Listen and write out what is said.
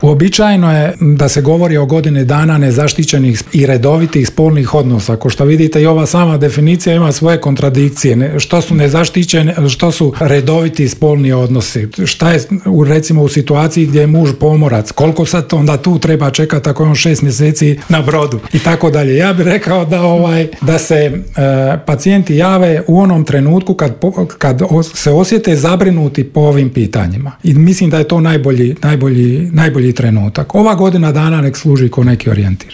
Uobičajeno je da se govori o godini dana nezaštićenih i redovitih spolnih odnosa. Ko što vidite, i ova sama definicija ima svoje kontradikcije. Što su nezaštićeni, što su redoviti spolni odnosi? Šta je recimo u situaciji gdje je muž pomorac? Koliko sad onda tu treba čekati ako je on 6 mjeseci na brodu? I tako dalje. Ja bih rekao da se pacijenti jave u onom trenutku kad se osjete zabrinuti po ovim pitanjima. I mislim da je to najbolji trenutak. Ova godina dana nek služi ko neki orijentir.